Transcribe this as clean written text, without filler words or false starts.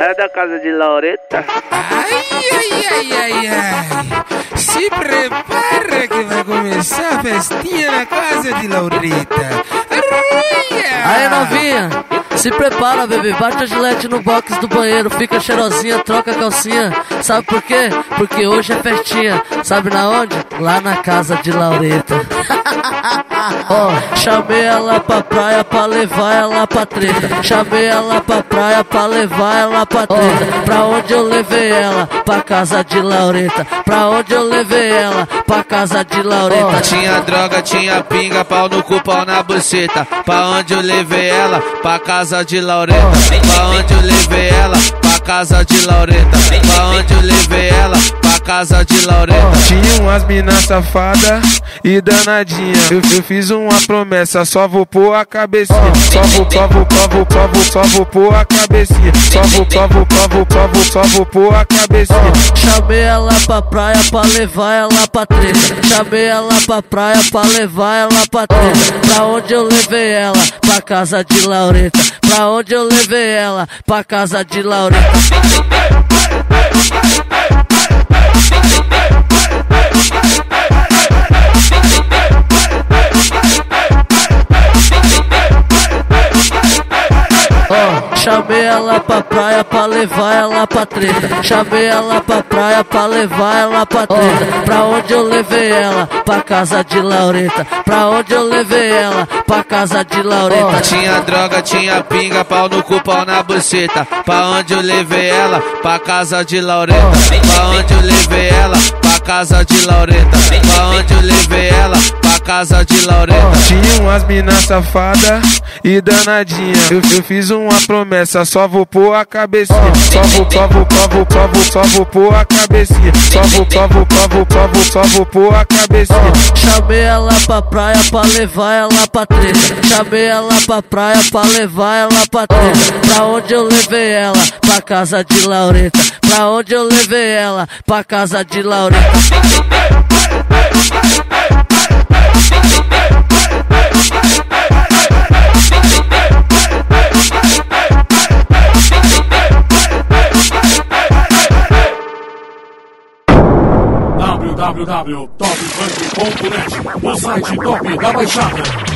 É da casa de Laureta. Ai, ai, ai, ai, ai. Se prepara que vai começar a festinha na casa de Laureta. Aí, novinha, se prepara, bebê. Bate a gilete no box do banheiro. Fica cheirosinha, troca a calcinha. Sabe por quê? Porque hoje é festinha. Sabe na onde? Lá na casa de Laureta. Ó, chamei ela pra praia pra levar ela pra treta. Chamei ela pra praia pra levar ela pra treta. Pra onde eu levei ela? Pra casa de Laureta. Pra onde eu levei ela? Pra casa de Laureta. Tinha droga, tinha pinga, pau no cu, pau na buceta. Pra onde eu levei ela? Pra casa de Laureta. Pra onde eu levei ela? Pra casa de Laureta. Pra onde eu levei ela? Pra casa de Laureta. Tinha umas mina safada e danadinha. Eu fiz uma promessa, só vou pôr a cabecinha. Só vou pôr a cabecinha. Só vou pôr a cabecinha. Chamei ela pra praia pra levar ela pra treta. Chamei ela pra praia pra levar ela pra treta. Pra onde eu levei ela? Pra casa de Laureta. Pra onde eu levei ela? Pra casa de Laureta. Chamei ela pra praia pra levar ela pra treta. Chamei ela pra praia pra levar ela pra treta. Pra onde eu levei ela? Pra casa de Laureta. Pra onde eu levei ela? Pra casa de Laureta. Tinha droga, tinha pinga, pau no cu, pau na buceta. Pra onde eu levei ela? Pra casa de Laureta. Pra onde eu levei ela? Pra casa de Laureta. Pra onde eu levei ela? Pra casa de Laureta. Tinha umas mina safada e danadinha. Eu fiz uma promessa, só vou pôr a cabecinha. Só vou pôr a cabecinha. Só vou pôr a cabecinha. Chamei ela pra praia pra levar ela pra treta. Chamei ela pra praia pra levar ela pra treta. Pra onde eu levei ela? Pra casa de Laureta. Pra onde eu levei ela? Pra casa de Laureta. www.topfunk.net, o site top da Baixada.